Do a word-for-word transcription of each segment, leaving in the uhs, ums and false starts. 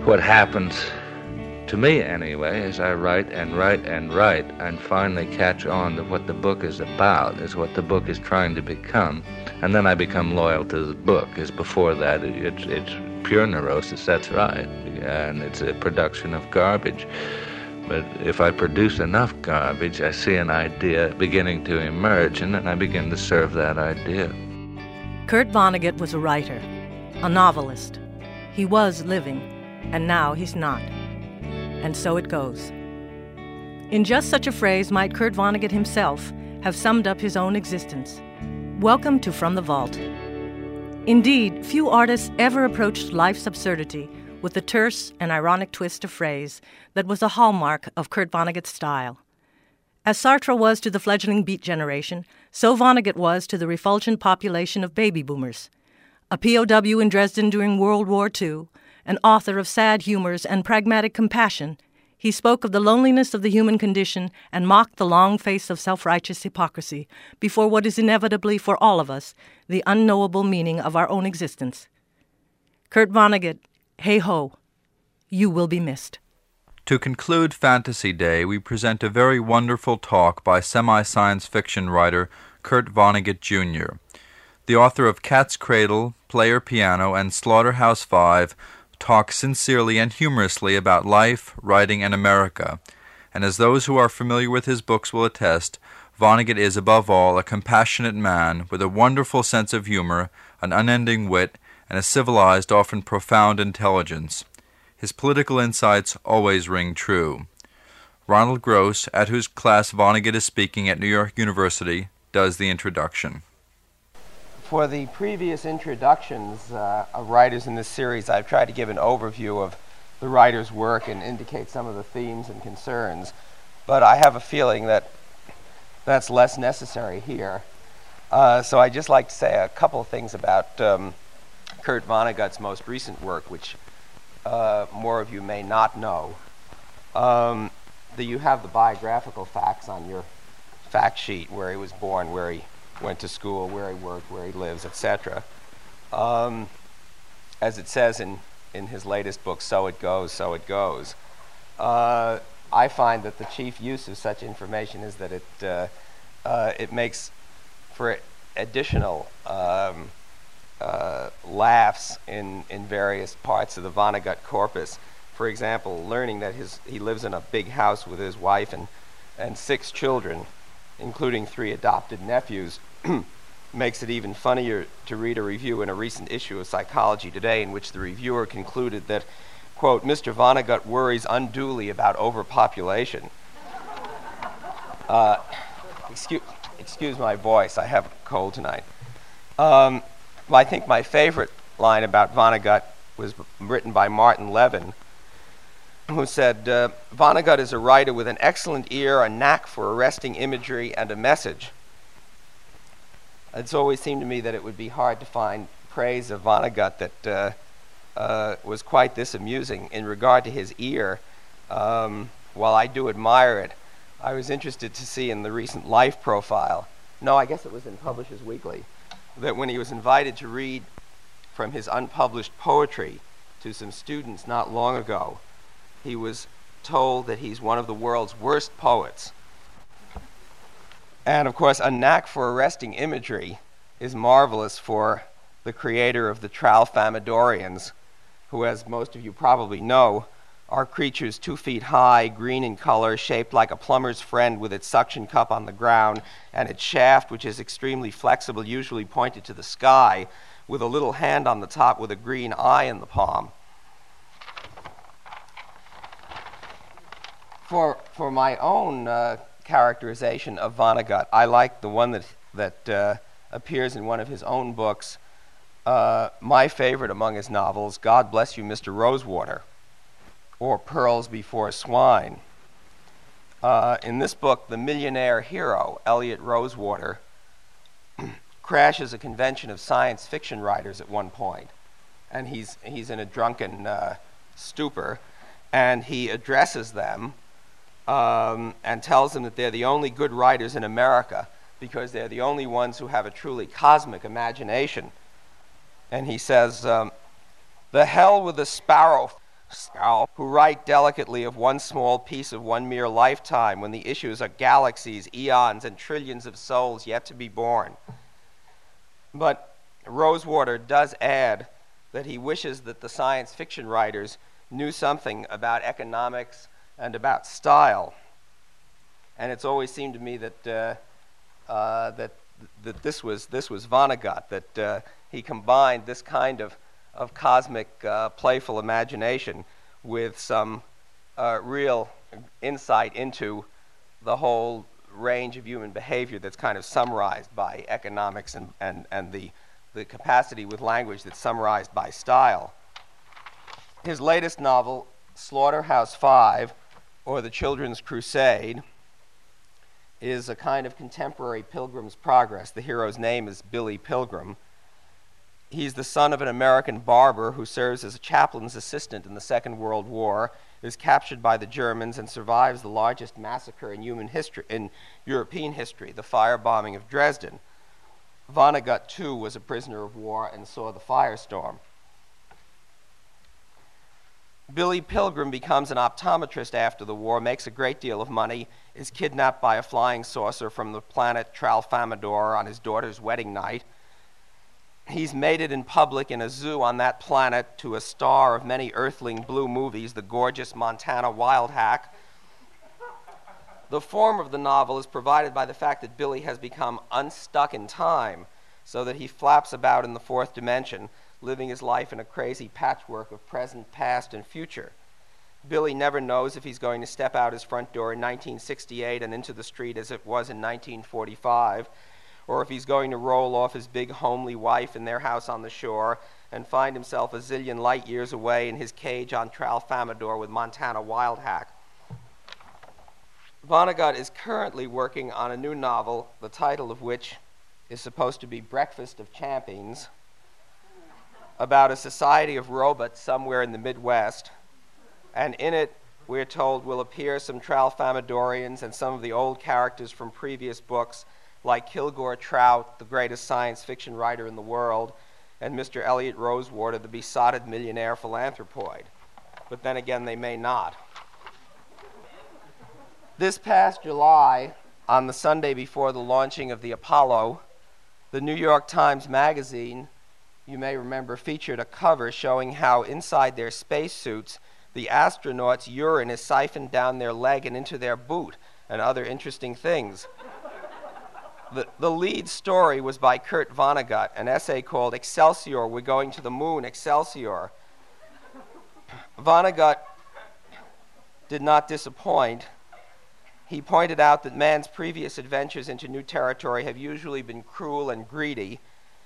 What happens, to me anyway, is I write and write and write and finally catch on to what the book is about, is what the book is trying to become, and then I become loyal to the book. As before that, it, it's, it's pure neurosis, that's right, and it's a production of garbage. But if I produce enough garbage, I see an idea beginning to emerge, and then I begin to serve that idea. Kurt Vonnegut was a writer, a novelist. He was living, and now he's not. And so it goes. In just such a phrase might Kurt Vonnegut himself have summed up his own existence. Welcome to From the Vault. Indeed, few artists ever approached life's absurdity with the terse and ironic twist of phrase that was a hallmark of Kurt Vonnegut's style. As Sartre was to the fledgling Beat generation, so Vonnegut was to the refulgent population of baby boomers. A P O W in Dresden during World War Two, an author of sad humors and pragmatic compassion, he spoke of the loneliness of the human condition and mocked the long face of self-righteous hypocrisy before what is inevitably for all of us the unknowable meaning of our own existence. Kurt Vonnegut, hey-ho, you will be missed. To conclude Fantasy Day, we present a very wonderful talk by semi-science fiction writer Kurt Vonnegut, Junior The author of Cat's Cradle, Player Piano, and Slaughterhouse-Five talks sincerely and humorously about life, writing, and America. And as those who are familiar with his books will attest, Vonnegut is above all a compassionate man with a wonderful sense of humor, an unending wit, and a civilized, often profound intelligence. His political insights always ring true. Ronald Gross, at whose class Vonnegut is speaking at New York University, does the introduction. For the previous introductions uh, of writers in this series, I've tried to give an overview of the writer's work and indicate some of the themes and concerns, but I have a feeling that that's less necessary here. Uh, so I'd just like to say a couple of things about um, Kurt Vonnegut's most recent work, which uh, more of you may not know. Um, that you have the biographical facts on your fact sheet, where he was born, where he went to school, where he worked, where he lives, et cetera. Um, as it says in, in his latest book, So It Goes, So It Goes. Uh, I find that the chief use of such information is that it uh, uh, it makes for additional um, uh, laughs in, in various parts of the Vonnegut corpus. For example, learning that his he lives in a big house with his wife and, and six children, including three adopted nephews, makes it even funnier to read a review in a recent issue of Psychology Today in which the reviewer concluded that, quote, Mister Vonnegut worries unduly about overpopulation. Uh, excuse, excuse my voice, I have a cold tonight. Um, I think my favorite line about Vonnegut was written by Martin Levin, who said, uh, Vonnegut is a writer with an excellent ear, a knack for arresting imagery, and a message. It's always seemed to me that it would be hard to find praise of Vonnegut that uh, uh, was quite this amusing. In regard to his ear, um, while I do admire it, I was interested to see in the recent Life profile, no, I guess it was in Publishers Weekly, that when he was invited to read from his unpublished poetry to some students not long ago, he was told that he's one of the world's worst poets. And of course, a knack for arresting imagery is marvelous for the creator of the Tralfamadorians, who, as most of you probably know, are creatures two feet high, green in color, shaped like a plumber's friend with its suction cup on the ground, and its shaft, which is extremely flexible, usually pointed to the sky, with a little hand on the top with a green eye in the palm. For, for my own uh, characterization of Vonnegut, I like the one that, that uh, appears in one of his own books, uh, my favorite among his novels, God Bless You, Mister Rosewater, or Pearls Before Swine. Uh, in this book, the millionaire hero, Elliot Rosewater, crashes a convention of science fiction writers at one point, and he's, he's in a drunken uh, stupor, and he addresses them Um, and tells them that they're the only good writers in America because they're the only ones who have a truly cosmic imagination. And he says, um, the hell with the sparrow, who write delicately of one small piece of one mere lifetime when the issues are galaxies, eons, and trillions of souls yet to be born. But Rosewater does add that he wishes that the science fiction writers knew something about economics and about style. And it's always seemed to me that uh, uh, that that this was this was Vonnegut, that uh, he combined this kind of of cosmic, uh, playful imagination with some uh, real insight into the whole range of human behavior that's kind of summarized by economics and, and, and the, the capacity with language that's summarized by style. His latest novel, Slaughterhouse Five, or The Children's Crusade, is a kind of contemporary Pilgrim's Progress. The hero's name is Billy Pilgrim. He's the son of an American barber who serves as a chaplain's assistant in the Second World War, is captured by the Germans, and survives the largest massacre in human history, in European history, the firebombing of Dresden. Vonnegut, too, was a prisoner of war and saw the firestorm. Billy Pilgrim becomes an optometrist after the war, makes a great deal of money, is kidnapped by a flying saucer from the planet Tralfamadore on his daughter's wedding night. He's mated in public in a zoo on that planet to a star of many earthling blue movies, the gorgeous Montana wild hack. The form of the novel is provided by the fact that Billy has become unstuck in time, so that he flaps about in the fourth dimension, living his life in a crazy patchwork of present, past, and future. Billy never knows if he's going to step out his front door in nineteen sixty-eight and into the street as it was in nineteen forty-five, or if he's going to roll off his big homely wife in their house on the shore and find himself a zillion light years away in his cage on Tralfamadore with Montana wild hack. Vonnegut is currently working on a new novel, the title of which is supposed to be Breakfast of Champions, about a society of robots somewhere in the Midwest. And in it, we're told, will appear some Tralfamadorians and some of the old characters from previous books, like Kilgore Trout, the greatest science fiction writer in the world, and Mister Elliot Rosewater, the besotted millionaire philanthropoid. But then again, they may not. This past July, on the Sunday before the launching of the Apollo, the New York Times Magazine, you may remember, featured a cover showing how inside their spacesuits, the astronauts' urine is siphoned down their leg and into their boot, and other interesting things. The, the lead story was by Kurt Vonnegut, an essay called Excelsior, We're Going to the Moon, Excelsior. Vonnegut did not disappoint. He pointed out that man's previous adventures into new territory have usually been cruel and greedy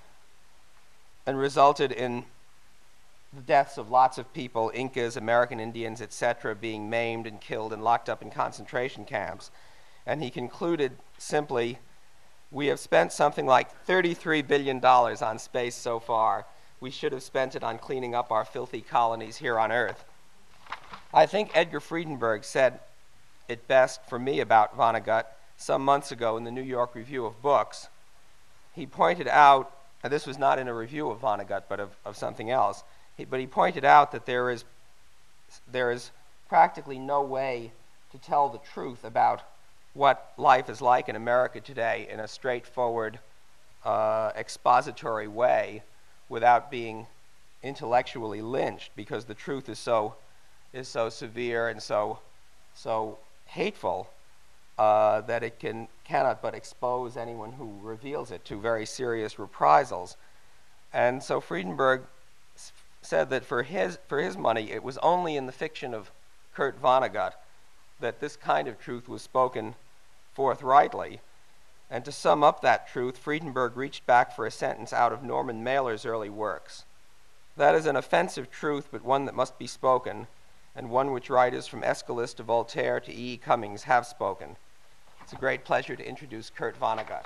and resulted in the deaths of lots of people, Incas, American Indians, et cetera, being maimed and killed and locked up in concentration camps. And he concluded simply, we have spent something like thirty-three billion dollars on space so far. We should have spent it on cleaning up our filthy colonies here on Earth. I think Edgar Friedenberg said it best for me about Vonnegut some months ago in the New York Review of Books. He pointed out, and this was not in a review of Vonnegut, but of, of something else, he, but he pointed out that there is, there is practically no way to tell the truth about what life is like in America today in a straightforward, uh, expository way without being intellectually lynched, because the truth is so is so severe and so so hateful uh, that it can cannot but expose anyone who reveals it to very serious reprisals. And so Friedenberg s- said that for his for his money, it was only in the fiction of Kurt Vonnegut that this kind of truth was spoken forthrightly. And to sum up that truth, Friedenberg reached back for a sentence out of Norman Mailer's early works. That is an offensive truth, but one that must be spoken, and one which writers from Aeschylus to Voltaire to E E. Cummings have spoken. It's a great pleasure to introduce Kurt Vonnegut.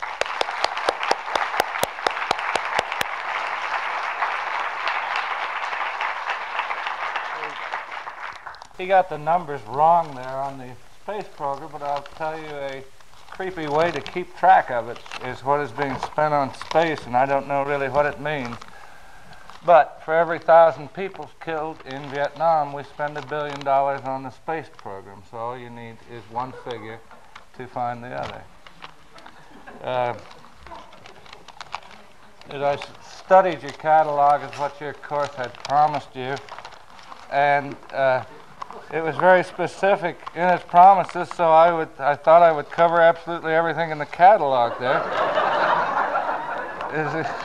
He got the numbers wrong there on the space program, but I'll tell you a creepy way to keep track of it is what is being spent on space, and I don't know really what it means. But for every thousand people killed in Vietnam, we spend a billion dollars on the space program. So all you need is one figure to find the other. Uh, as I studied your catalog as what your course had promised you, and uh, it was very specific in its promises, so I would I thought I would cover absolutely everything in the catalog there. is, it,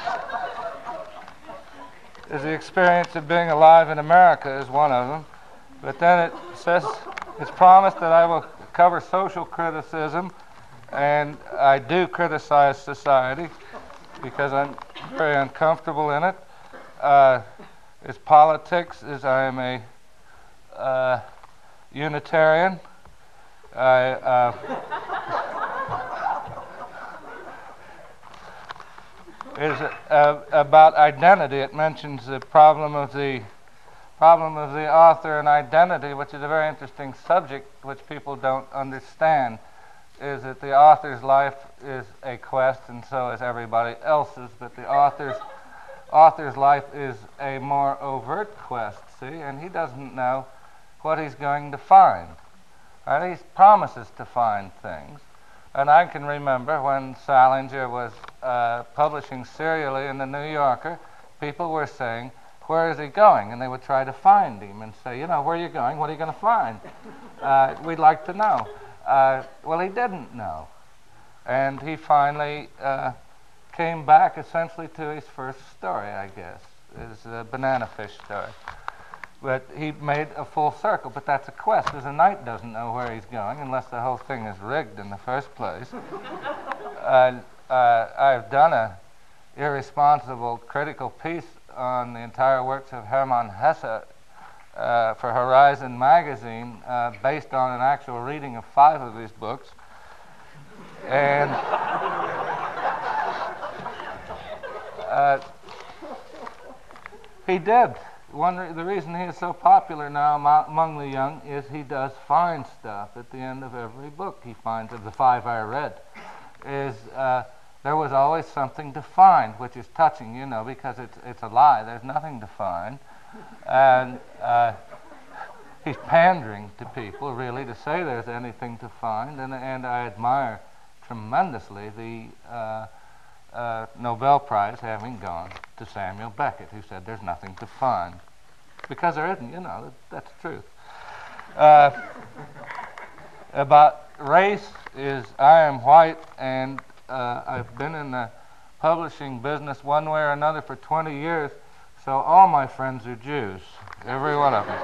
is the experience of being alive in America is one of them. But then it says it's promised that I will cover social criticism, and I do criticize society because I'm very uncomfortable in it. Uh, it's politics, as I am a uh, Unitarian. I, uh, is uh, about identity. It mentions the problem of the problem of the author and identity, which is a very interesting subject which people don't understand, is that the author's life is a quest and so is everybody else's, but the author's author's life is a more overt quest, see, and he doesn't know what he's going to find. Right? He promises to find things. And I can remember when Salinger was uh, publishing serially in the New Yorker, people were saying, where is he going? And they would try to find him and say, you know, where are you going? What are you going to find? Uh, we'd like to know. Uh, well, he didn't know. And he finally uh, came back essentially to his first story, I guess, his uh, banana fish story. But he made a full circle, but that's a quest. As a knight doesn't know where he's going unless the whole thing is rigged in the first place. uh, uh, I've done a irresponsible critical piece on the entire works of Hermann Hesse uh, for Horizon magazine, uh, based on an actual reading of five of his books. And uh, he did. One re- the reason he is so popular now am- among the young is he does find stuff at the end of every book. He finds, of the five I read, is uh, there was always something to find, which is touching, you know, because it's it's a lie. There's nothing to find, and uh, he's pandering to people really to say there's anything to find, and and I admire tremendously the uh, uh, Nobel Prize having gone to Samuel Beckett, who said there's nothing to find, because there isn't, you know, that, that's the truth. Uh, about race is I am white, and uh, I've been in the publishing business one way or another for twenty years, so all my friends are Jews, every one of them.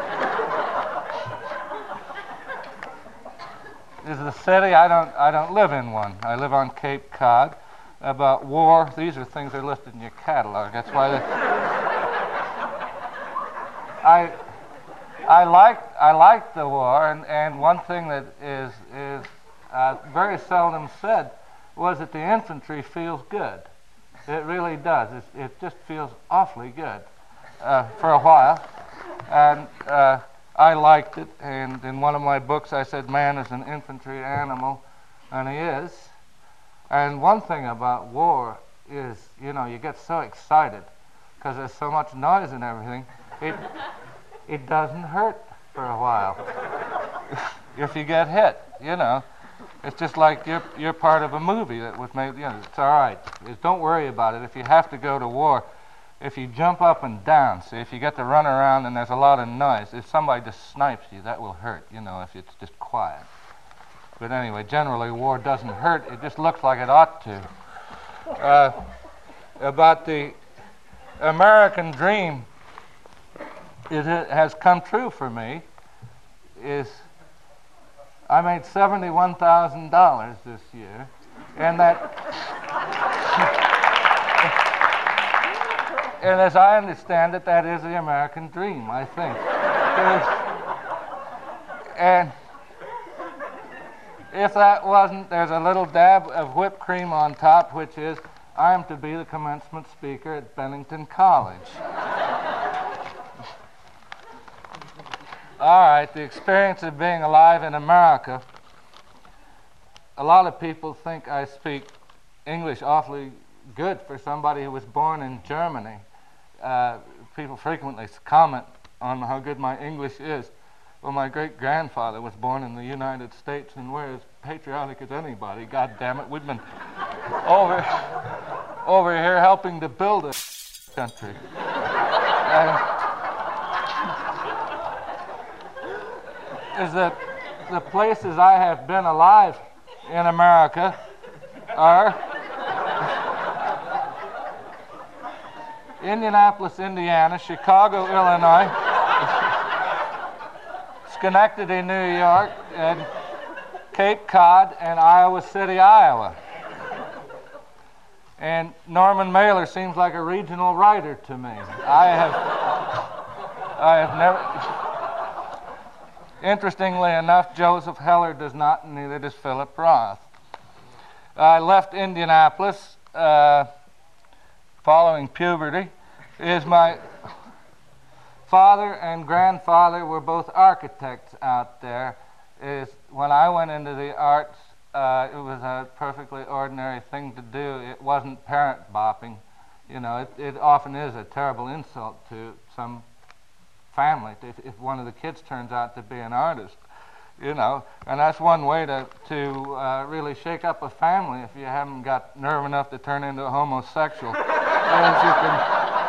Is the city, I don't, I don't live in one. I live on Cape Cod. About war, these are things that are listed in your catalog. That's why they, I I liked I liked the war, and, and one thing that is is uh, very seldom said was that the infantry feels good. It really does. It's, it just feels awfully good uh, for a while, and uh, I liked it. And in one of my books, I said man is an infantry animal, and he is. And one thing about war is, you know, you get so excited because there's so much noise and everything. It it doesn't hurt for a while if you get hit. You know, it's just like you're you're part of a movie that was made. You know, it's all right. It's, don't worry about it. If you have to go to war, if you jump up and down, see, if you get to run around and there's a lot of noise, if somebody just snipes you, that will hurt. You know, if it's just quiet. But anyway, generally, war doesn't hurt. It just looks like it ought to. Uh, about the American dream, it has come true for me, is I made seventy-one thousand dollars this year, and that, and as I understand it, that is the American dream, I think. And if that wasn't, there's a little dab of whipped cream on top, which is I am to be the commencement speaker at Bennington College. All right, the experience of being alive in America. A lot of people think I speak English awfully good for somebody who was born in Germany. Uh, people frequently comment on how good my English is. Well, my great-grandfather was born in the United States, and we're as patriotic as anybody. God damn it, we've been over, over here helping to build a country. Uh, is that the places I have been alive in America are Indianapolis, Indiana, Chicago, Illinois, Schenectady, New York, and Cape Cod, and Iowa City, Iowa. And Norman Mailer seems like a regional writer to me. I have, I have never. Interestingly enough, Joseph Heller does not, and neither does Philip Roth. I left Indianapolis uh, following puberty. Is my father and grandfather were both architects out there. Is when I went into the arts, uh, it was a perfectly ordinary thing to do. It wasn't parent bopping. You know, it, it often is a terrible insult to some family if, if one of the kids turns out to be an artist. You know, and that's one way to to uh, really shake up a family if you haven't got nerve enough to turn into a homosexual. As you can,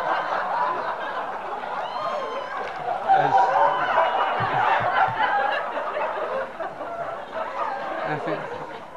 as, if you,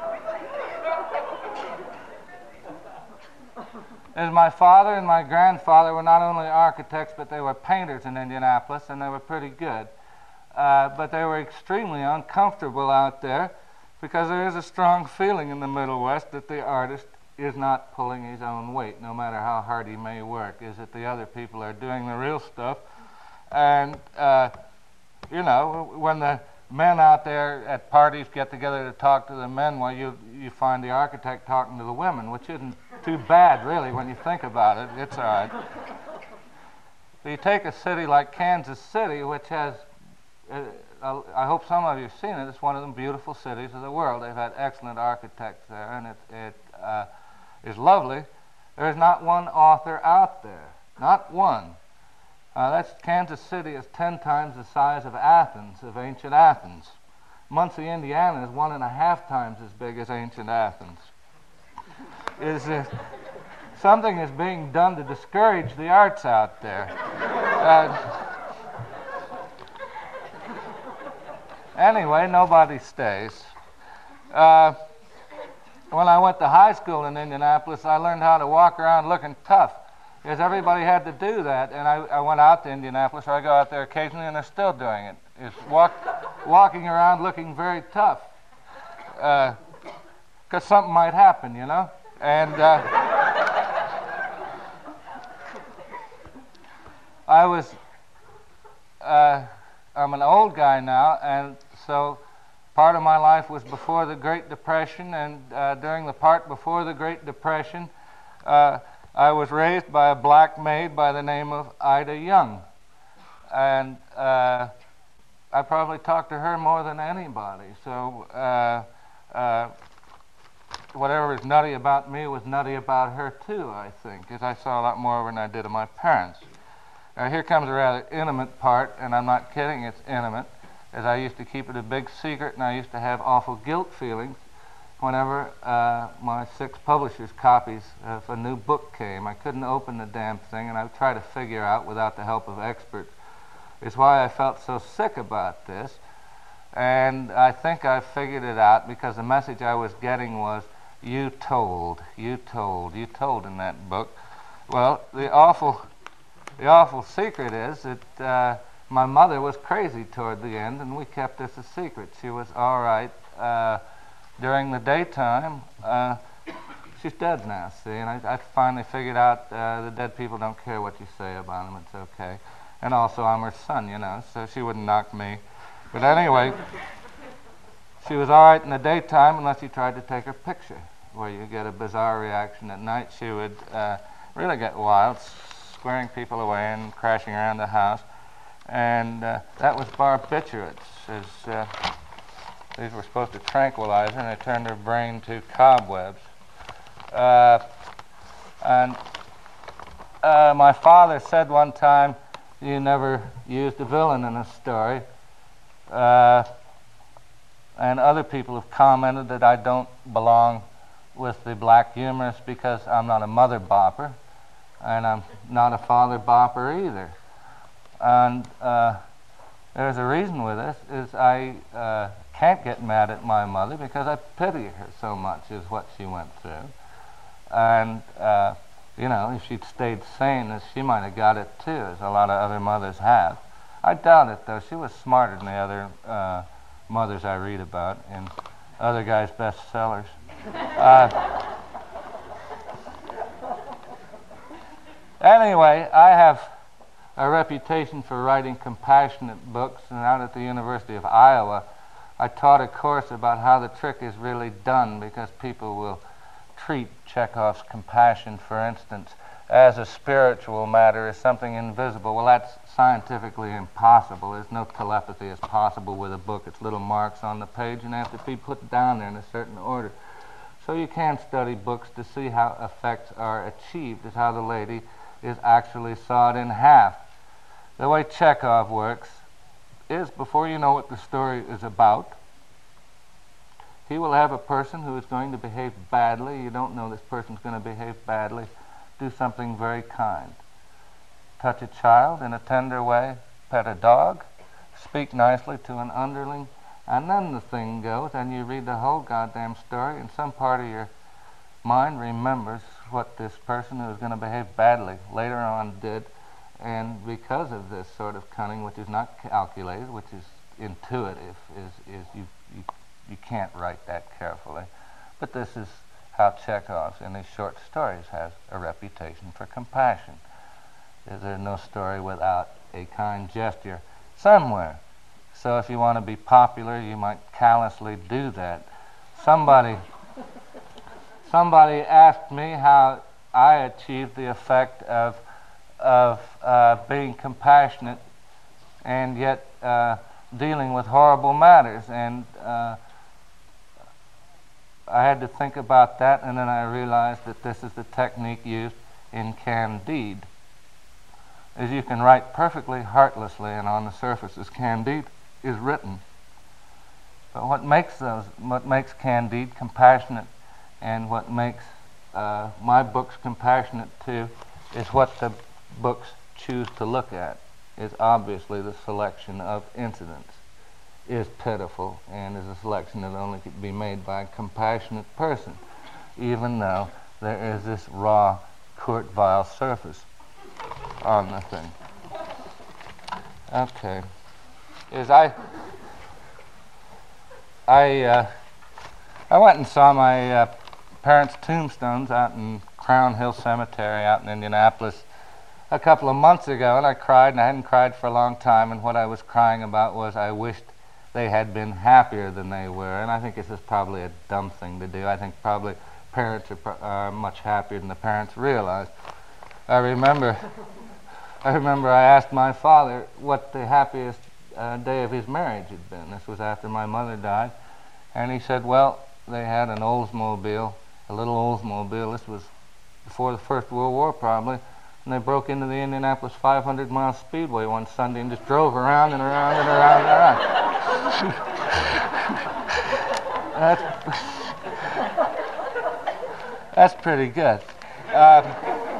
as my father and my grandfather were not only architects, but they were painters in Indianapolis, and they were pretty good. Uh, but they were extremely uncomfortable out there because there is a strong feeling in the Middle West that the artist is not pulling his own weight, no matter how hard he may work, is that the other people are doing the real stuff. And, uh, you know, when the men out there at parties get together to talk to the men, well, you, you find the architect talking to the women, which isn't too bad, really, when you think about it. It's all right. So you take a city like Kansas City, which has Uh, I hope some of you have seen it. It's one of the beautiful cities of the world. They've had excellent architects there, and it, it uh, is lovely. There is not one author out there, not one. Uh, that's Kansas City is ten times the size of Athens, of ancient Athens. Muncie, Indiana is one and a half times as big as ancient Athens. Is uh, something is being done to discourage the arts out there. Uh, Anyway, nobody stays. Uh, when I went to high school in Indianapolis, I learned how to walk around looking tough, because everybody had to do that. And I, I went out to Indianapolis, or I go out there occasionally, and they're still doing it. Is walk, walking around looking very tough, because uh, something might happen, you know. And uh, I was. Uh, I'm an old guy now, and so part of my life was before the Great Depression, and uh, during the part before the Great Depression, uh, I was raised by a black maid by the name of Ida Young. And uh, I probably talked to her more than anybody, so uh, uh, whatever is nutty about me was nutty about her too, I think, because I saw a lot more of her than I did of my parents. Now, here comes a rather intimate part, and I'm not kidding, it's intimate, as I used to keep it a big secret, and I used to have awful guilt feelings whenever uh, my six publishers' copies of a new book came. I couldn't open the damn thing, and I would try to figure out, without the help of experts, is why I felt so sick about this. And I think I figured it out, because the message I was getting was, you told, you told, you told in that book. Well, the awful... The awful secret is that uh, my mother was crazy toward the end, and we kept this a secret. She was all right uh, during the daytime. Uh, she's dead now, see, and I, I finally figured out uh, the dead people don't care what you say about them. It's okay. And also, I'm her son, you know, so she wouldn't knock me. But anyway, she was all right in the daytime unless you tried to take her picture, where you get a bizarre reaction. At night, she would uh, really get wild, squaring people away and crashing around the house. And uh, that was barbiturates. As, uh, these were supposed to tranquilize her, and they turned her brain to cobwebs. Uh, and uh, my father said one time, you never used a villain in a story. Uh, and other people have commented that I don't belong with the black humorists because I'm not a mother bopper, and I'm not a father bopper either. And uh, there's a reason with this, is I uh, can't get mad at my mother because I pity her so much, is what she went through. And, uh, you know, if she'd stayed sane, she might have got it too, as a lot of other mothers have. I doubt it, though. She was smarter than the other uh, mothers I read about in other guys' bestsellers. Uh, anyway, I have a reputation for writing compassionate books, and out at the University of Iowa, I taught a course about how the trick is really done, because people will treat Chekhov's compassion, for instance, as a spiritual matter, as something invisible. Well, that's scientifically impossible. There's no telepathy as possible with a book. It's little marks on the page, and they have to be put down there in a certain order. So you can study books to see how effects are achieved, as how the lady is actually sawed in half. The way Chekhov works is, before you know what the story is about, he will have a person who is going to behave badly. You don't know this person's going to behave badly. Do something very kind. Touch a child in a tender way, pet a dog, speak nicely to an underling, and then the thing goes, and you read the whole goddamn story, and some part of your mind remembers what this person who is going to behave badly later on did. And because of this sort of cunning, which is not calculated, which is intuitive, is, is you, you, you can't write that carefully. But this is how Chekhov, in his short stories, has a reputation for compassion. Is there no story without a kind gesture somewhere? So if you want to be popular, you might callously do that. Somebody, somebody asked me how I achieved the effect of of uh, being compassionate and yet uh, dealing with horrible matters. And uh, I had to think about that, and then I realized that this is the technique used in Candide. Is you can write perfectly heartlessly and on the surface as Candide is written. But what makes those, what makes Candide compassionate, and what makes uh, my books compassionate too, is what the books choose to look at. Is obviously the selection of incidents is pitiful, and is a selection that only could be made by a compassionate person, even though there is this raw Kurt Weill surface on the thing. Okay. Is I I uh, I went and saw my uh, parents' tombstones out in Crown Hill Cemetery out in Indianapolis a couple of months ago, and I cried, and I hadn't cried for a long time, and what I was crying about was I wished they had been happier than they were. And I think this is probably a dumb thing to do. I think probably parents are, pro- are much happier than the parents realize. I remember I remember I asked my father what the happiest uh, day of his marriage had been. This was after my mother died, and he said, well, they had an Oldsmobile, a little Oldsmobile. This was before the First World War probably. And they broke into the Indianapolis five hundred mile Speedway one Sunday and just drove around and around and around and around. that's, that's pretty good. Uh,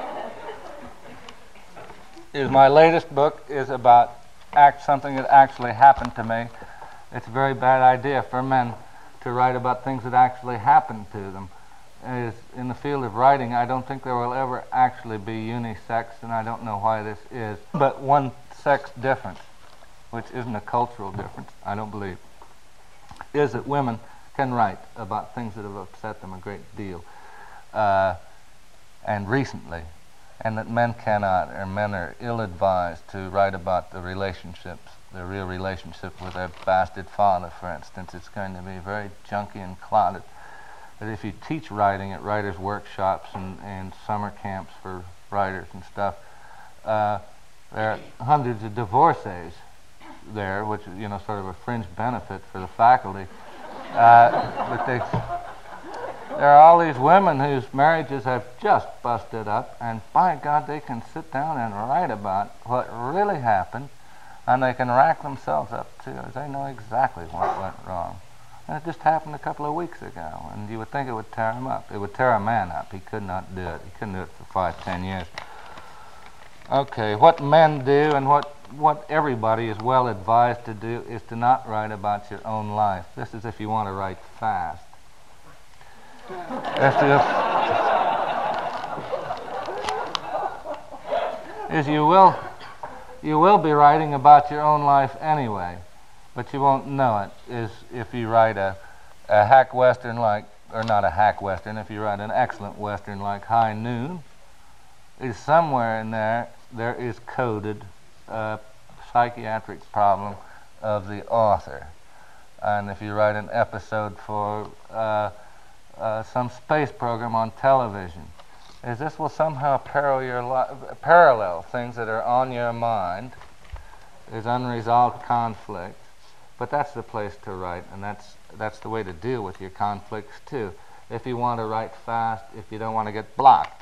is my latest book is about act something that actually happened to me. It's a very bad idea for men to write about things that actually happened to them. Is in the field of writing, I don't think there will ever actually be unisex, and I don't know why this is. But one sex difference, which isn't a cultural difference, I don't believe, is that women can write about things that have upset them a great deal, uh, and recently, and that men cannot, or men are ill-advised to write about the relationships, the real relationship with their bastard father, for instance. It's going to be very junky and clouded. But if you teach writing at writers' workshops and, and summer camps for writers and stuff, uh, there are hundreds of divorcees there, which is, you know, sort of a fringe benefit for the faculty. Uh, but they there are all these women whose marriages have just busted up, and by God, they can sit down and write about what really happened, and they can rack themselves up too. They know exactly what went wrong. And it just happened a couple of weeks ago, and you would think it would tear him up. It would tear a man up. He could not do it. He couldn't do it for five, ten years. Okay, what men do and what, what everybody is well advised to do is to not write about your own life. This is if you want to write fast. As to, is you will, you will be writing about your own life anyway, but you won't know it. Is if you write a, a hack western like, or not a hack western, if you write an excellent western like High Noon, is somewhere in there there is coded a psychiatric problem of the author. And if you write an episode for uh, uh, some space program on television, is this will somehow parallel, your li- parallel things that are on your mind, is unresolved conflict. But that's the place to write, and that's that's the way to deal with your conflicts too. If you want to write fast, if you don't want to get blocked.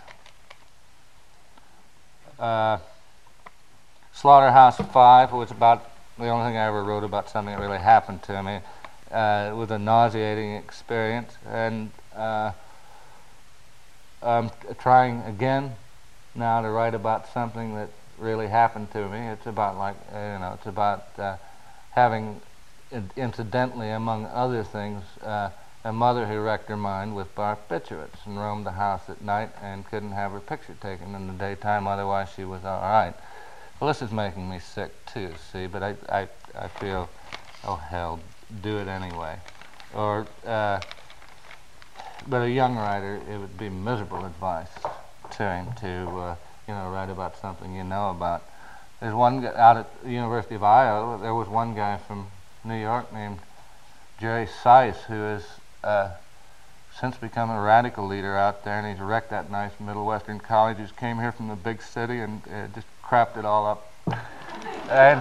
Uh, Slaughterhouse Five was about the only thing I ever wrote about something that really happened to me. Uh, it was a nauseating experience, and uh, I'm t- trying again now to write about something that really happened to me. It's about like uh, you know, it's about uh, having, in- incidentally, among other things, uh, a mother who wrecked her mind with barbiturates and roamed the house at night and couldn't have her picture taken in the daytime, otherwise she was all right. Well, this is making me sick too, see, but I, I, I feel, oh hell, do it anyway. Or, uh, but a young writer, it would be miserable advice to him to, uh, you know, write about something you know about. There's one guy out at the University of Iowa, there was one guy from New York named Jerry Seiss, who has uh, since become a radical leader out there, and he's wrecked that nice Middle Western college. He came here from the big city and uh, just crapped it all up. And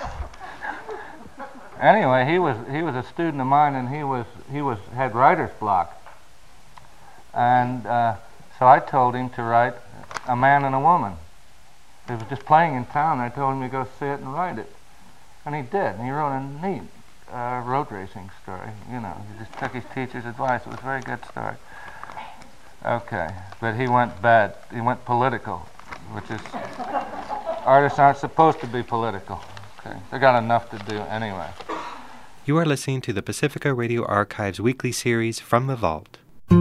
anyway, he was he was a student of mine, and he was he was had writer's block. And uh, so I told him to write A Man and a Woman. He was just playing in town. I told him to go see it and write it, and he did. And he wrote a neat uh, road racing story. You know, he just took his teacher's advice. It was a very good story. Okay, but he went bad. He went political, which is artists aren't supposed to be political. Okay, they got enough to do anyway. You are listening to the Pacifica Radio Archives weekly series From the Vault.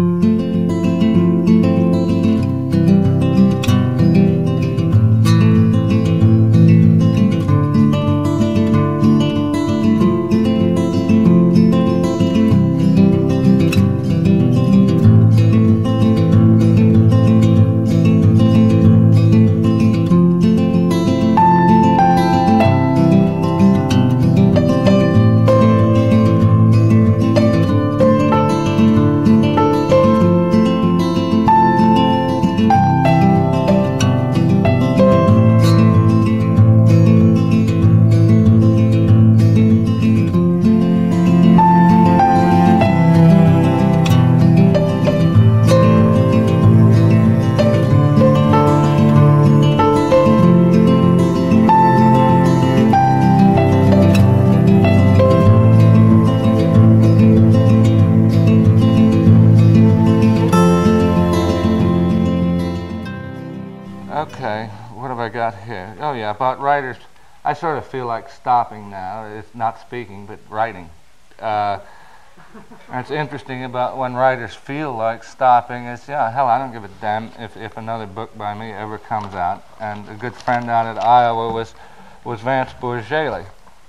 About writers, I sort of feel like stopping now. It's not speaking, but writing. Uh, it's interesting about when writers feel like stopping. It's, yeah, hell, I don't give a damn if, if another book by me ever comes out. And a good friend out at Iowa was, was Vance Bourgealy.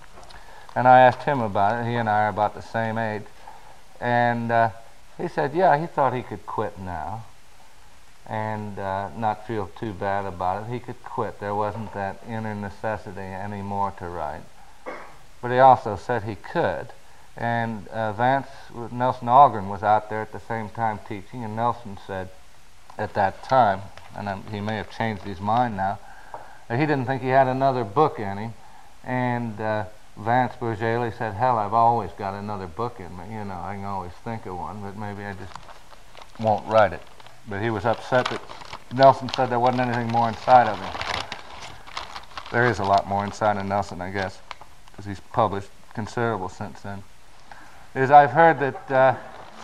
And I asked him about it. He and I are about the same age. And uh, he said, yeah, he thought he could quit now and uh, not feel too bad about it. He could quit. There wasn't that inner necessity anymore to write. But he also said he could. And uh, Vance, Nelson Algren was out there at the same time teaching, and Nelson said at that time, and um, he may have changed his mind now, that he didn't think he had another book in him. And uh, Vance Bourgealy said, hell, I've always got another book in me. You know, I can always think of one, but maybe I just won't write it. But he was upset that Nelson said there wasn't anything more inside of him. There is a lot more inside of Nelson, I guess, because he's published considerable since then. Is I've heard that uh,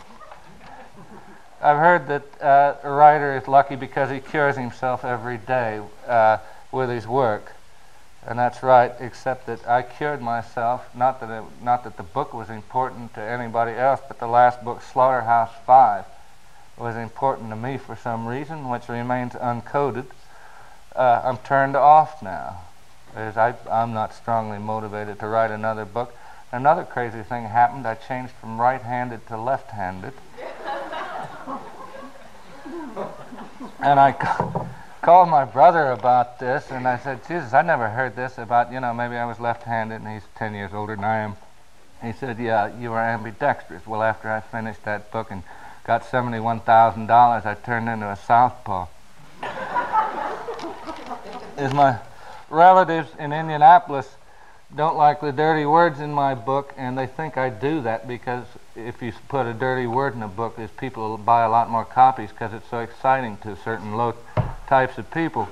I've heard that uh, a writer is lucky because he cures himself every day uh, with his work, and that's right. Except that I cured myself. Not that it, not that the book was important to anybody else, but the last book, Slaughterhouse Five, was important to me for some reason, which remains uncoded. Uh, I'm turned off now. As I, I'm not strongly motivated to write another book. Another crazy thing happened. I changed from right-handed to left-handed. And I ca- called my brother about this, and I said, Jesus, I never heard this about, you know, maybe I was left-handed, and he's ten years older than I am. He said, yeah, you were ambidextrous. Well, after I finished that book and got seventy-one thousand dollars, I turned into a southpaw. Is my relatives in Indianapolis don't like the dirty words in my book, and they think I do that because if you put a dirty word in a book, there's people who buy a lot more copies because it's so exciting to certain low types of people.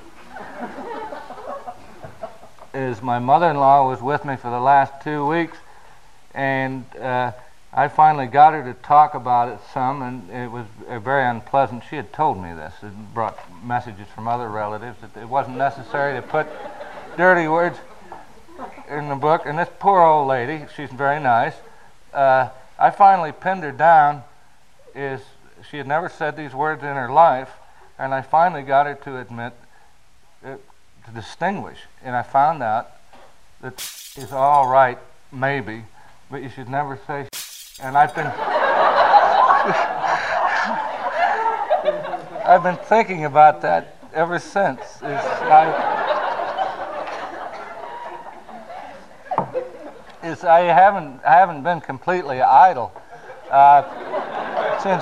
Is my mother-in-law was with me for the last two weeks, and uh, I finally got her to talk about it some, and it was uh, very unpleasant. She had told me this. It brought messages from other relatives that it wasn't necessary to put dirty words in the book. And this poor old lady, she's very nice, uh, I finally pinned her down. Is she had never said these words in her life, and I finally got her to admit, uh, to distinguish. And I found out that it's all right, maybe, but you should never say. And I've been I've been thinking about that ever since. Is I, is I haven't I haven't been completely idle uh, since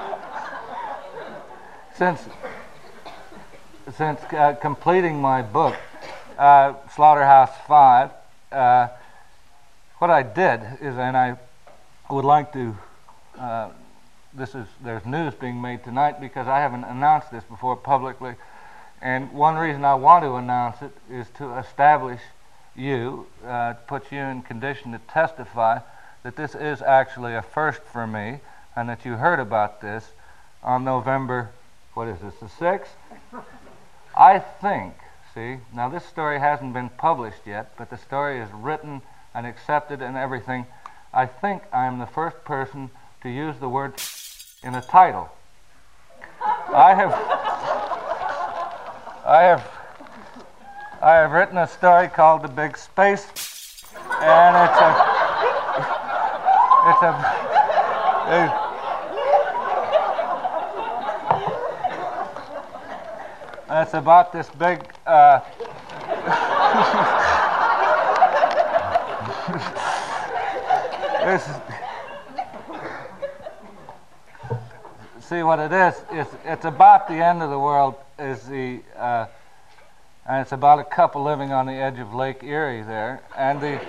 since since uh, completing my book, uh, Slaughterhouse Five. Uh, what I did is, and I would like to. Uh, this is there's news being made tonight because I haven't announced this before publicly, and one reason I want to announce it is to establish you, uh, put you in condition to testify that this is actually a first for me, and that you heard about this on November, what is this, the sixth? I think, see, now this story hasn't been published yet, but the story is written and accepted and everything. I think I'm the first person to use the word in a title. I have, I have, I have written a story called The Big Space, and it's a, it's a, it, it's about this big, uh, this, see what it is, it's, it's about the end of the world, is the, uh, and it's about a couple living on the edge of Lake Erie there, and the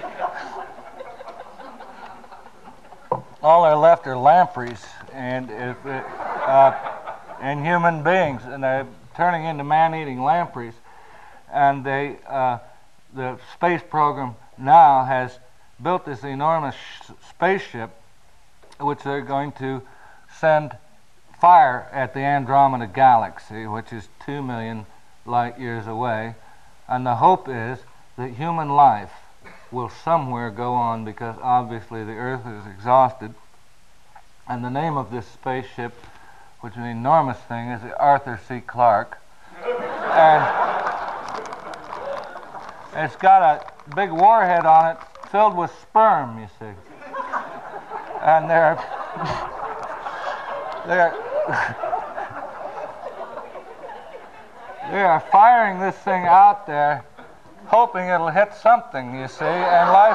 all they're left are lampreys and if it, uh, and human beings, and they're turning into man-eating lampreys, and they uh, the space program now has built this enormous sh- spaceship which they're going to send fire at the Andromeda Galaxy, which is two million light years away, and the hope is that human life will somewhere go on because obviously the Earth is exhausted. And the name of this spaceship, which is an enormous thing, is the Arthur C. Clarke. And it's got a big warhead on it filled with sperm, you see. And they're they're they are firing this thing out there, hoping it'll hit something, you see, and life.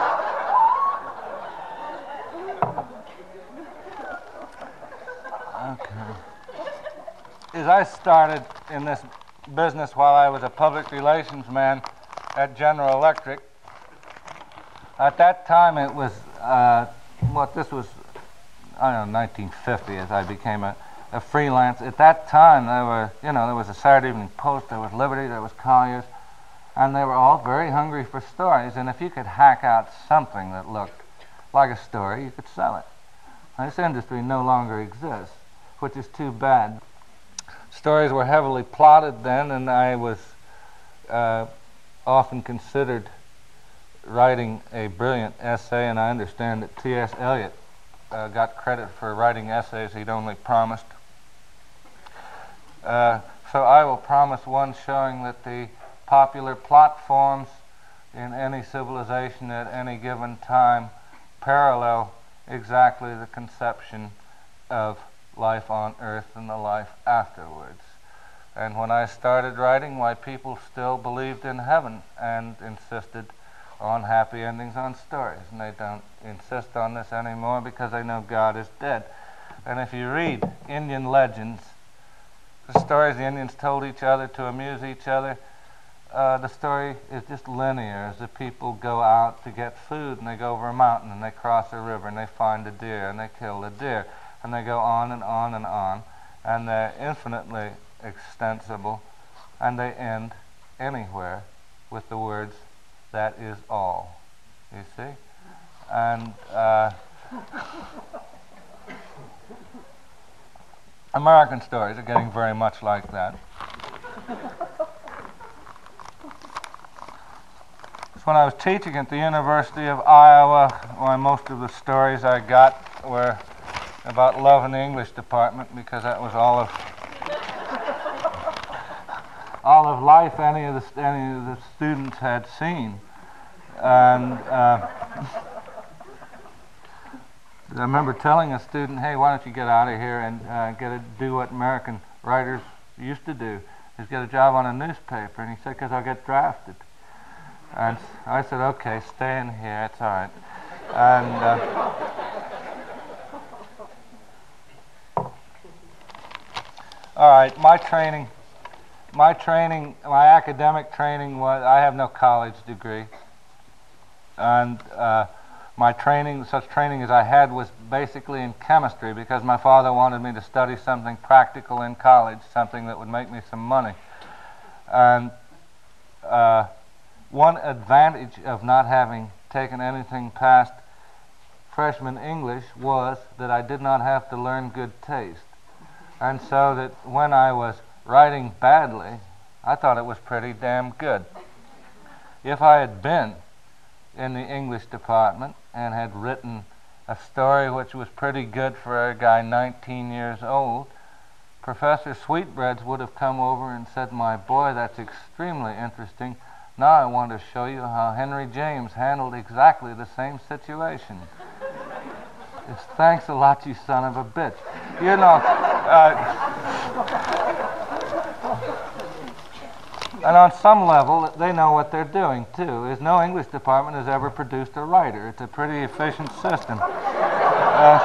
Okay. As I started in this business while I was a public relations man at General Electric, at that time it was, uh, what this was, I don't know, nineteen fifty, as I became a a freelance. At that time, there were, you know, there was a Saturday Evening Post, there was Liberty, there was Collier's, and they were all very hungry for stories. And if you could hack out something that looked like a story, you could sell it. Now, this industry no longer exists, which is too bad. Stories were heavily plotted then, and I was uh, often considered writing a brilliant essay, and I understand that T S Eliot uh, got credit for writing essays he'd only promised. Uh, so I will promise one showing that the popular plot forms in any civilization at any given time parallel exactly the conception of life on Earth and the life afterwards. And when I started writing, why, people still believed in heaven and insisted on happy endings on stories. And they don't insist on this anymore because they know God is dead. And if you read Indian legends, the stories the Indians told each other to amuse each other, uh, the story is just linear. As the people go out to get food, and they go over a mountain, and they cross a river, and they find a deer, and they kill the deer. And they go on and on and on, and they're infinitely extensible, and they end anywhere with the words, "That is all." You see? And uh, American stories are getting very much like that. So when I was teaching at the University of Iowa, why, most of the stories I got were about love in the English department, because that was all of all of life any of the any of the students had seen. And uh, I remember telling a student, "Hey, why don't you get out of here and uh, get a, do what American writers used to do, is get a job on a newspaper?" And he said, "Because I'll get drafted." And I said, "Okay, stay in here, it's all right." And uh, all right, my training, my training, my academic training was, I have no college degree. And uh, my training, such training as I had, was basically in chemistry, because my father wanted me to study something practical in college, something that would make me some money. And uh, one advantage of not having taken anything past freshman English was that I did not have to learn good taste. And so that when I was writing badly, I thought it was pretty damn good. If I had been in the English department and had written a story which was pretty good for a guy nineteen years old, Professor Sweetbreads would have come over and said, "My boy, that's extremely interesting. Now I want to show you how Henry James handled exactly the same situation." It's, "Thanks a lot, you son of a bitch." You know, uh, and on some level, they know what they're doing, too. Is no English department has ever produced a writer. It's a pretty efficient system. Uh,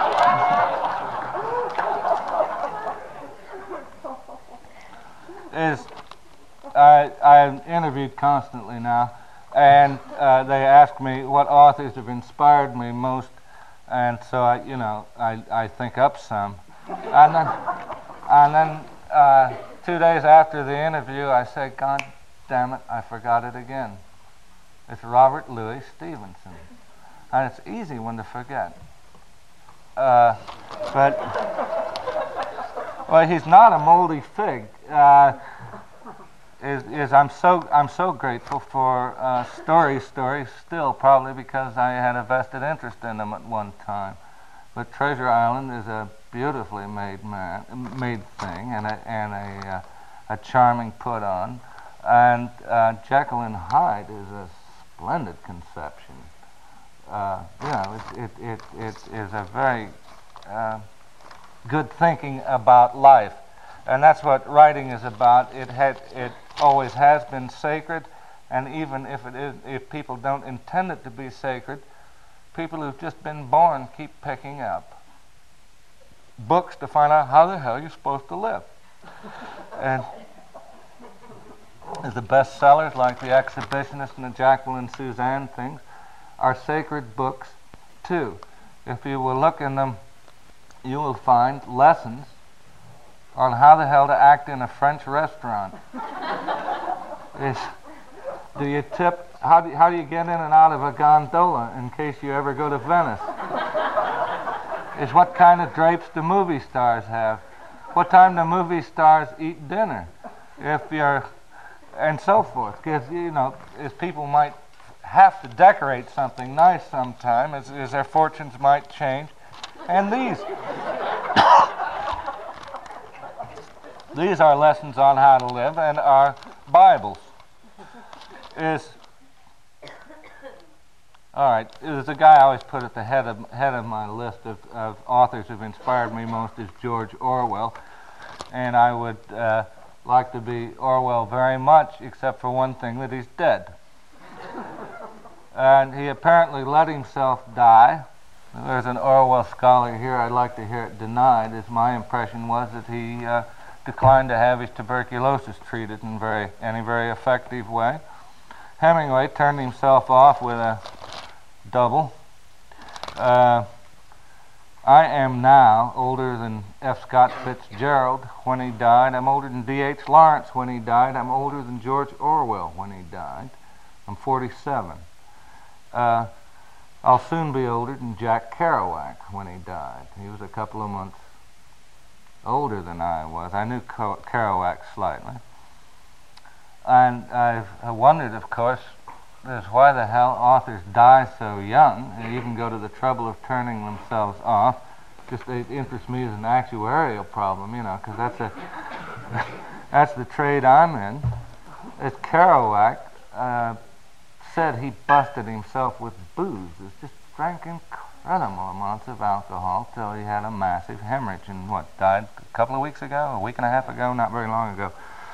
is I, I'm interviewed constantly now, and uh, they ask me what authors have inspired me most, and so I, you know, I, I think up some, and then, and then uh, two days after the interview, I say, "God damn it, I forgot it again. It's Robert Louis Stevenson," and it's easy one to forget. Uh, but well, he's not a moldy fig. Uh, Is, is I'm so I'm so grateful for uh, story stories still, probably because I had a vested interest in them at one time. But Treasure Island is a beautifully made man made thing, and a and a uh, a charming put on, and uh, Jekyll and Hyde is a splendid conception. Uh, you know, it it it, it is a very uh, good thinking about life. And that's what writing is about. It had, it always has been sacred, and even if it is, if people don't intend it to be sacred, people who've just been born keep picking up books to find out how the hell you're supposed to live. And the bestsellers, like The Exhibitionist and the Jacqueline Suzanne things, are sacred books too. If you will look in them, you will find lessons on how the hell to act in a French restaurant. is, do you tip, how do, how do you get in and out of a gondola in case you ever go to Venice? Is what kind of drapes do movie stars have? What time do movie stars eat dinner? If you're, and so forth. Because, you know, as people might have to decorate something nice sometime, as, as their fortunes might change. And these, these are lessons on how to live and are Bibles. Is, all right, there's a guy I always put at the head of head of my list of, of authors who've inspired me most is George Orwell. And I would uh, like to be Orwell very much, except for one thing, that he's dead. And he apparently let himself die. There's an Orwell scholar here, I'd like to hear it denied, as my impression was that he uh, declined to have his tuberculosis treated in very any very effective way. Hemingway turned himself off with a double. Uh, I am now older than F. Scott Fitzgerald when he died. I'm older than D H Lawrence when he died. I'm older than George Orwell when he died. I'm forty-seven. Uh, I'll soon be older than Jack Kerouac when he died. He was a couple of months older than I was. I knew Kerouac slightly. And I've I wondered, of course, is why the hell authors die so young and even go to the trouble of turning themselves off. Just it interests me as an actuarial problem, you know, because that's a that's the trade I'm in. As Kerouac uh, said, he busted himself with booze. He just drank incredible amounts of alcohol till he had a massive hemorrhage and what, died a couple of weeks ago, a week and a half ago, not very long ago.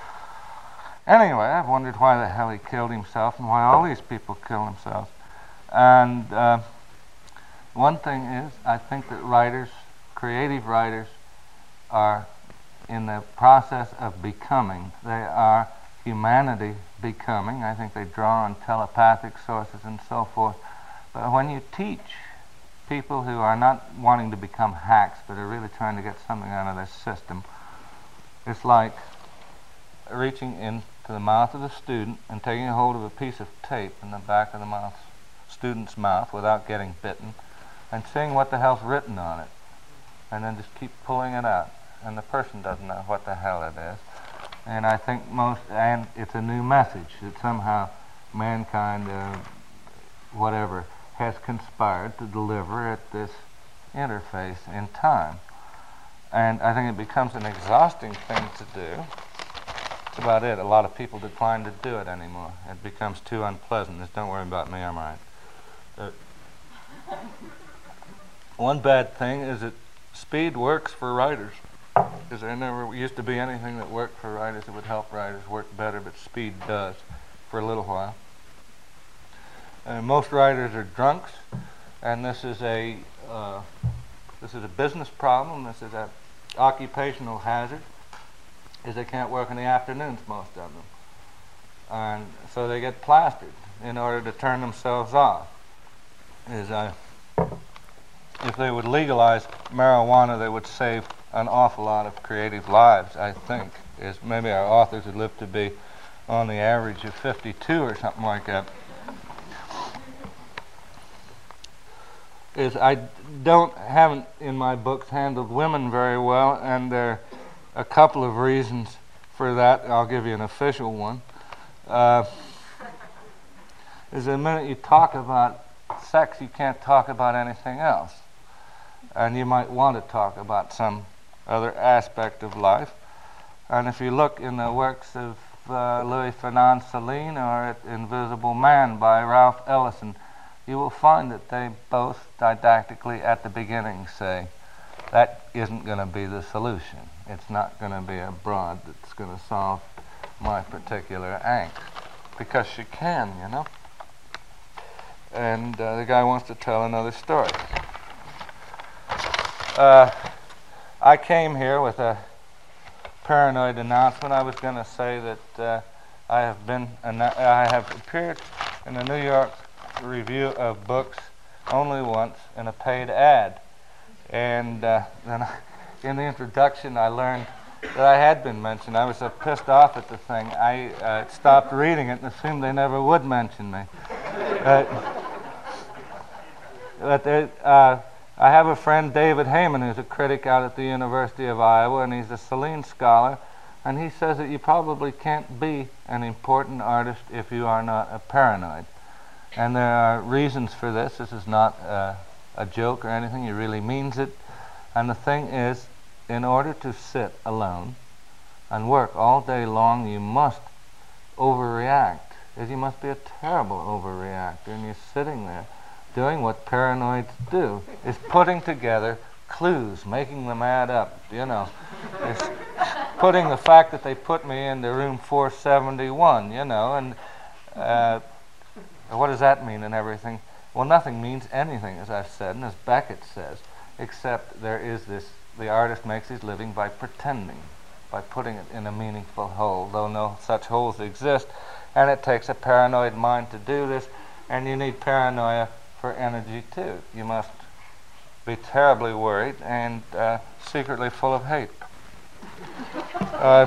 Anyway, I've wondered why the hell he killed himself and why all these people kill themselves. And uh, one thing is, I think that writers, creative writers, are in the process of becoming. They are humanity becoming. I think they draw on telepathic sources and so forth. But when you teach people who are not wanting to become hacks, but are really trying to get something out of their system, it's like reaching into the mouth of the student and taking a hold of a piece of tape in the back of the mouth, student's mouth without getting bitten, and seeing what the hell's written on it, and then just keep pulling it out. And the person doesn't know what the hell it is. And I think most, and it's a new message that somehow mankind, uh, whatever, has conspired to deliver at this interface in time. And I think it becomes an exhausting thing to do. That's about it. A lot of people decline to do it anymore. It becomes too unpleasant. Just don't worry about me, I'm all right. Uh, one bad thing is that speed works for writers. Because there never used to be anything that worked for writers that would help writers work better, but speed does for a little while. And most writers are drunks, and this is a uh, this is a business problem. This is an occupational hazard. Is they can't work in the afternoons, most of them, and so they get plastered in order to turn themselves off. Is uh, if they would legalize marijuana, they would save an awful lot of creative lives, I think. Is maybe our authors would live to be on the average of fifty-two or something like that. Is I don't haven't in my books handled women very well, and there are a couple of reasons for that. I'll give you an official one. Uh, is the minute you talk about sex, you can't talk about anything else, and you might want to talk about some other aspect of life. And if you look in the works of uh, Louis Fernand Celine or at Invisible Man by Ralph Ellison, you will find that they both didactically at the beginning say, that isn't going to be the solution. It's not going to be a broad that's going to solve my particular angst. Because she can, you know. And uh, the guy wants to tell another story. Uh, I came here with a paranoid announcement. I was going to say that uh, I have been, I have appeared in the New York Review of Books only once in a paid ad, and uh, then I, in the introduction I learned that I had been mentioned. I was so pissed off at the thing, I uh, stopped reading it and assumed they never would mention me. Uh, but there, uh, I have a friend, David Heyman, who's a critic out at the University of Iowa, and he's a Celine scholar, and he says that you probably can't be an important artist if you are not a paranoid. And there are reasons for this. This is not uh, a joke or anything. He really means it. And the thing is, in order to sit alone and work all day long, you must overreact. As you must be a terrible overreactor, and you're sitting there doing what paranoids do, is putting together clues, making them add up, you know. It's putting the fact that they put me into room four seventy-one, you know, and uh, what does that mean and everything? Well, nothing means anything, as I've said, and as Beckett says, except there is this, the artist makes his living by pretending, by putting it in a meaningful whole, though no such holes exist, and it takes a paranoid mind to do this, and you need paranoia for energy too. You must be terribly worried and uh, secretly full of hate. Uh,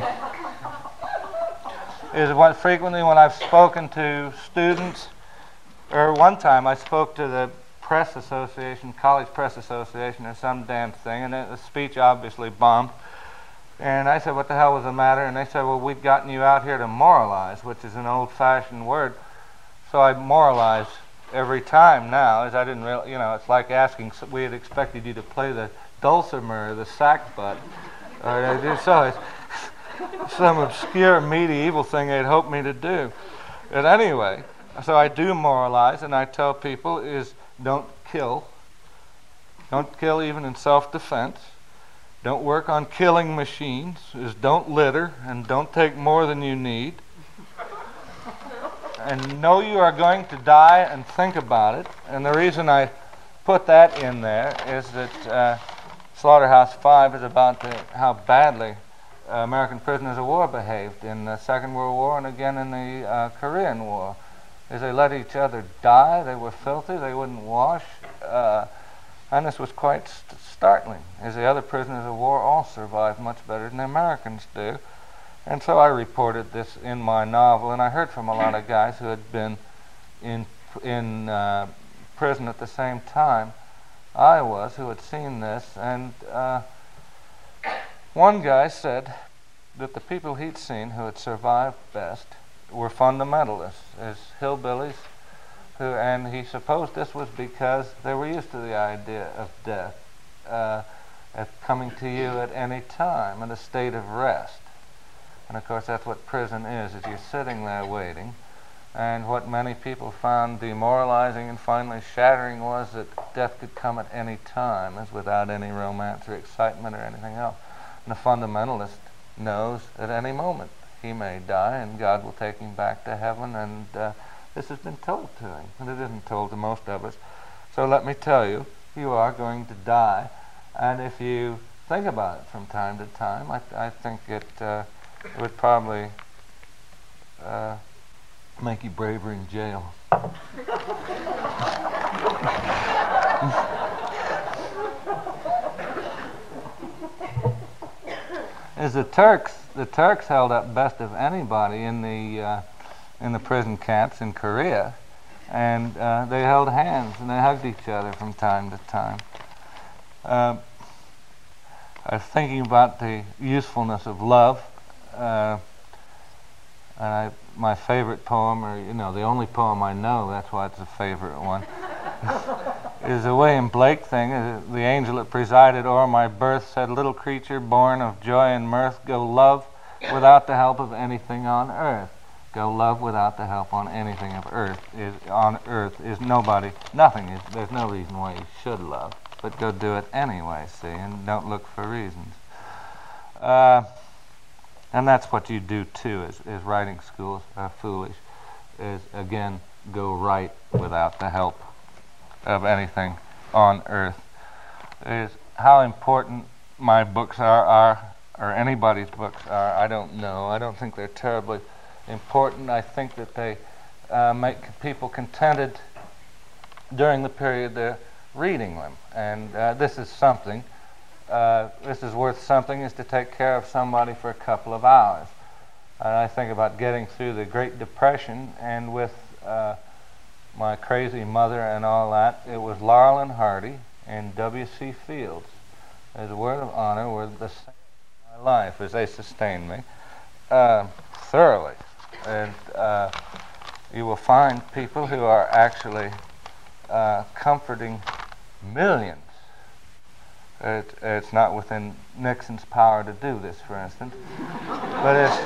is what frequently when I've spoken to students, or one time I spoke to the Press Association, College Press Association, or some damn thing, and the speech obviously bombed. And I said, what the hell was the matter? And they said, well, we've gotten you out here to moralize, which is an old-fashioned word. So I moralize every time now, as I didn't really, you know, it's like asking, we had expected you to play the dulcimer or the sackbut. Or they do so. It's some obscure medieval thing they'd hoped me to do. But anyway, so I do moralize, and I tell people is don't kill. Don't kill even in self-defense. Don't work on killing machines. Is don't litter, and don't take more than you need. And know you are going to die, and think about it. And the reason I put that in there is that uh, Slaughterhouse Five is about the, how badly uh, American prisoners of war behaved in the Second World War and again in the uh, Korean War. Is they let each other die, they were filthy, they wouldn't wash, uh, and this was quite st- startling, as the other prisoners of war all survived much better than the Americans do. And so I reported this in my novel, and I heard from a lot of guys who had been in in uh, prison at the same time I was, who had seen this, and uh, one guy said that the people he'd seen who had survived best were fundamentalists, as hillbillies, who, and he supposed this was because they were used to the idea of death, uh, of coming to you at any time in a state of rest. And of course that's what prison is, is you're sitting there waiting. And what many people found demoralizing and finally shattering was that death could come at any time, as without any romance or excitement or anything else. And the fundamentalist knows at any moment he may die and God will take him back to heaven, and uh, this has been told to him, and it isn't told to most of us. So let me tell you, you are going to die, and if you think about it from time to time, I, I think it, uh, it would probably uh, make you braver in jail. As the Turks, the Turks held up best of anybody in the uh, in the prison camps in Korea, and uh, they held hands and they hugged each other from time to time. Uh, I was thinking about the usefulness of love, uh, and I, my favorite poem, or you know, the only poem I know, that's why it's a favorite one, is a William Blake thing. Uh, the angel that presided o'er my birth said, "Little creature born of joy and mirth, go love without the help of anything on earth." Go love without the help on anything of earth is on earth is nobody, nothing is. There's no reason why you should love, but go do it anyway. See, and don't look for reasons. Uh, and that's what you do too. Is, is writing schools are foolish. Is again go write without the help of anything on earth. Is how important my books are, are, or anybody's books are. I don't know. I don't think they're terribly important. I think that they uh, make people contented during the period they're reading them, and uh, this is something uh, this is worth something is to take care of somebody for a couple of hours. And I think about getting through the Great Depression, and with uh, my crazy mother and all that, it was Laurel and Hardy and W C Fields, as a word of honor, were the same in my life as they sustained me uh, thoroughly. And uh, you will find people who are actually uh, comforting millions. It, it's not within Nixon's power to do this, for instance, but it's,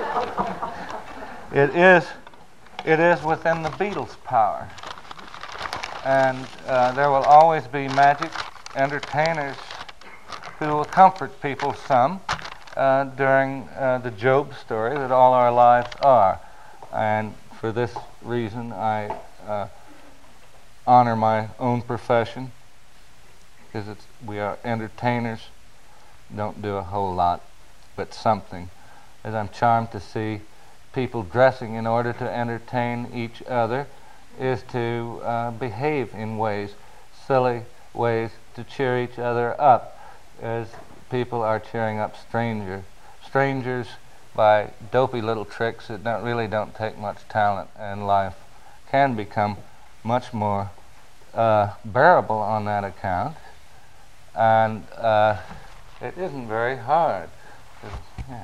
it is it is within the Beatles' power. And uh, there will always be magic entertainers who will comfort people some uh, during uh, the Job story that all our lives are. And for this reason, I uh, honor my own profession, because it's, we are entertainers, don't do a whole lot, but something. As I'm charmed to see people dressing in order to entertain each other, is to uh, behave in ways, silly ways, to cheer each other up, as people are cheering up stranger, strangers by dopey little tricks that don't, really don't take much talent, and life can become much more uh, bearable on that account. And uh, it isn't very hard. Yeah.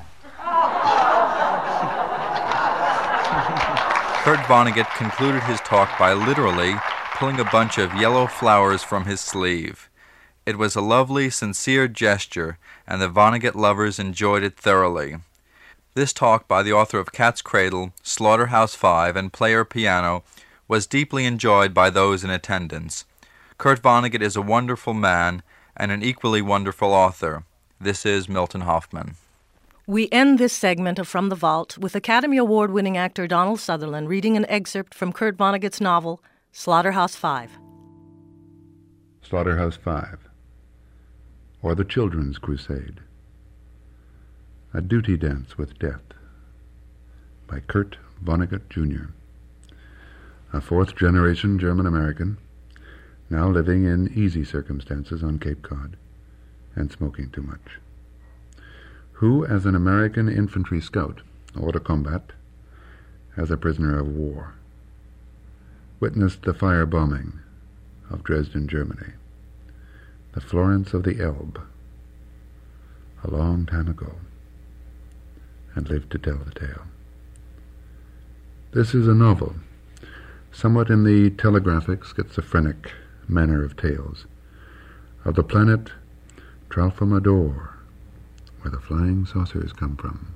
Kurt Vonnegut concluded his talk by literally pulling a bunch of yellow flowers from his sleeve. It was a lovely, sincere gesture, and the Vonnegut lovers enjoyed it thoroughly. This talk by the author of Cat's Cradle, Slaughterhouse Five, and Player Piano was deeply enjoyed by those in attendance. Kurt Vonnegut is a wonderful man and an equally wonderful author. This is Milton Hoffman. We end this segment of From the Vault with Academy Award-winning actor Donald Sutherland reading an excerpt from Kurt Vonnegut's novel, Slaughterhouse Five. Slaughterhouse Five, or The Children's Crusade. A Duty Dance with Death, by Kurt Vonnegut, Junior A fourth-generation German-American, now living in easy circumstances on Cape Cod, and smoking too much, who, as an American infantry scout, hors de combat, as a prisoner of war, witnessed the firebombing of Dresden, Germany, the Florence of the Elbe, a long time ago, and lived to tell the tale. This is a novel, somewhat in the telegraphic, schizophrenic manner of tales, of the planet Tralfamadore, where the flying saucers come from.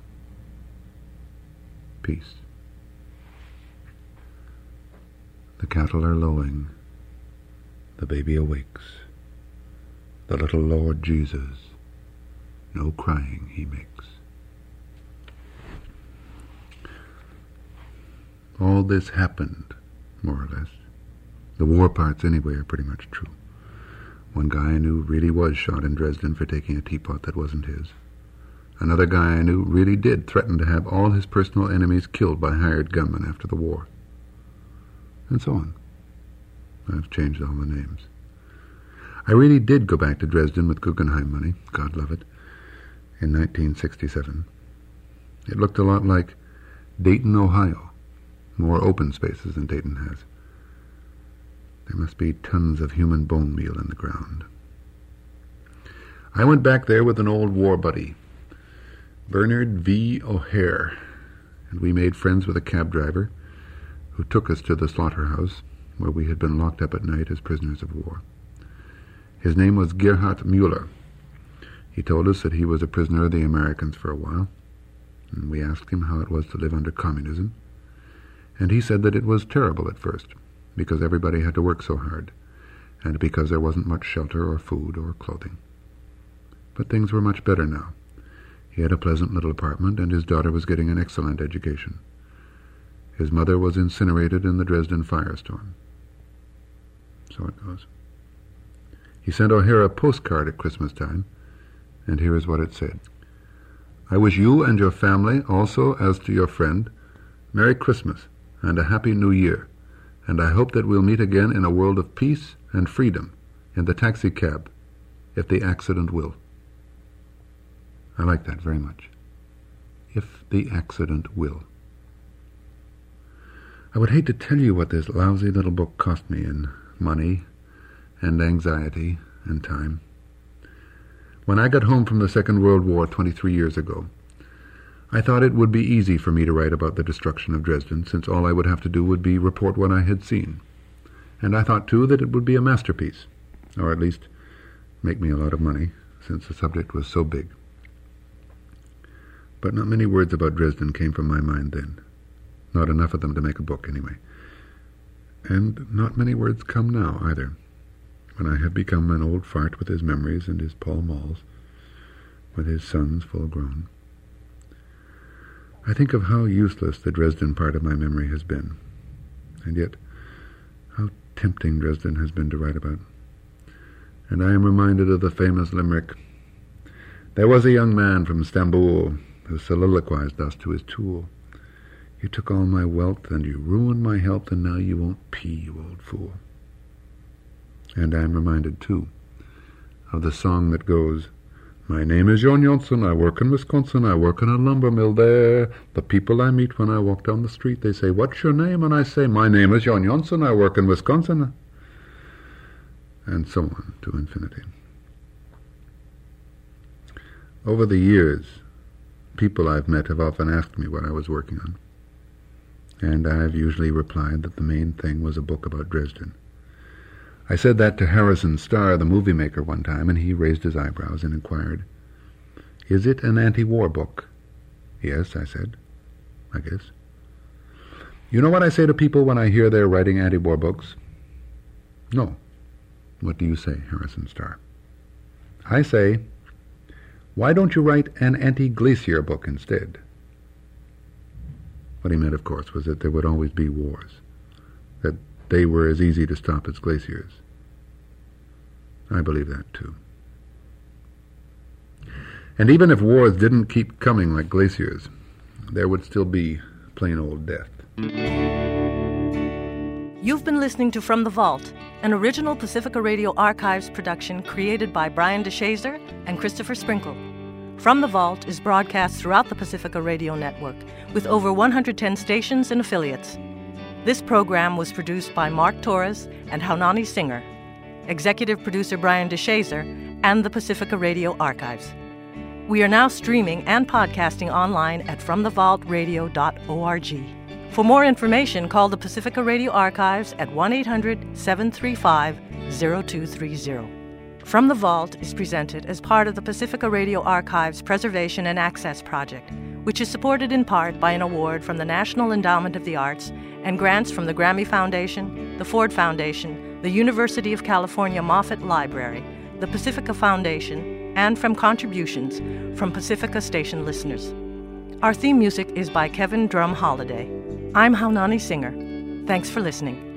Peace. The cattle are lowing. The baby awakes. The little Lord Jesus, no crying he makes. All this happened, more or less. The war parts, anyway, are pretty much true. One guy I knew really was shot in Dresden for taking a teapot that wasn't his. Another guy I knew really did threaten to have all his personal enemies killed by hired gunmen after the war. And so on. I've changed all the names. I really did go back to Dresden with Guggenheim money, God love it, in nineteen sixty-seven. It looked a lot like Dayton, Ohio. More open spaces than Dayton has. There must be tons of human bone meal in the ground. I went back there with an old war buddy, Bernard V. O'Hare, and we made friends with a cab driver who took us to the slaughterhouse where we had been locked up at night as prisoners of war. His name was Gerhard Mueller. He told us that he was a prisoner of the Americans for a while, and we asked him how it was to live under communism, and he said that it was terrible at first, because everybody had to work so hard, and because there wasn't much shelter or food or clothing. But things were much better now. He had a pleasant little apartment, and his daughter was getting an excellent education. His mother was incinerated in the Dresden firestorm. So it goes. He sent O'Hare a postcard at Christmas time, and here is what it said. I wish you and your family, also as to your friend, Merry Christmas and a Happy New Year, and I hope that we'll meet again in a world of peace and freedom in the taxicab, if the accident will. I like that very much. If the accident will. I would hate to tell you what this lousy little book cost me in money and anxiety and time. When I got home from the Second World War twenty-three years ago, I thought it would be easy for me to write about the destruction of Dresden, since all I would have to do would be report what I had seen. And I thought, too, that it would be a masterpiece, or at least make me a lot of money, since the subject was so big. But not many words about Dresden came from my mind then. Not enough of them to make a book, anyway. And not many words come now, either, when I have become an old fart with his memories and his Pall Malls, with his sons full grown. I think of how useless the Dresden part of my memory has been, and yet how tempting Dresden has been to write about. And I am reminded of the famous limerick, "There was a young man from Stamboul who soliloquized thus to his tool, 'You took all my wealth and you ruined my health, and now you won't pee, you old fool.'" And I am reminded, too, of the song that goes, "My name is Jon Jonson, I work in Wisconsin, I work in a lumber mill there. The people I meet when I walk down the street, they say, 'What's your name?' And I say, 'My name is Jon Jonson, I work in Wisconsin.'" And so on to infinity. Over the years, people I've met have often asked me what I was working on, and I've usually replied that the main thing was a book about Dresden. I said that to Harrison Starr, the movie maker, one time, and he raised his eyebrows and inquired, "Is it an anti-war book?" "Yes," I said, "I guess." You know what I say to people when I hear they're writing anti-war books? No. What do you say, Harrison Starr? I say, "Why don't you write an anti-glacier book instead?" What he meant, of course, was that there would always be wars, that they were as easy to stop as glaciers. I believe that, too. And even if wars didn't keep coming like glaciers, there would still be plain old death. You've been listening to From the Vault, an original Pacifica Radio Archives production created by Brian DeShazer and Christopher Sprinkle. From the Vault is broadcast throughout the Pacifica Radio Network, with over one hundred ten stations and affiliates. This program was produced by Mark Torres and Haunani Singer, executive producer Brian DeShazer, and the Pacifica Radio Archives. We are now streaming and podcasting online at from the vault radio dot org. For more information, call the Pacifica Radio Archives at one eight hundred seven three five zero two three zero. From the Vault is presented as part of the Pacifica Radio Archives Preservation and Access Project, which is supported in part by an award from the National Endowment of the Arts and grants from the Grammy Foundation, the Ford Foundation, the University of California Moffett Library, the Pacifica Foundation, and from contributions from Pacifica Station listeners. Our theme music is by Kevin Drum Holiday. I'm Haunani Singer. Thanks for listening.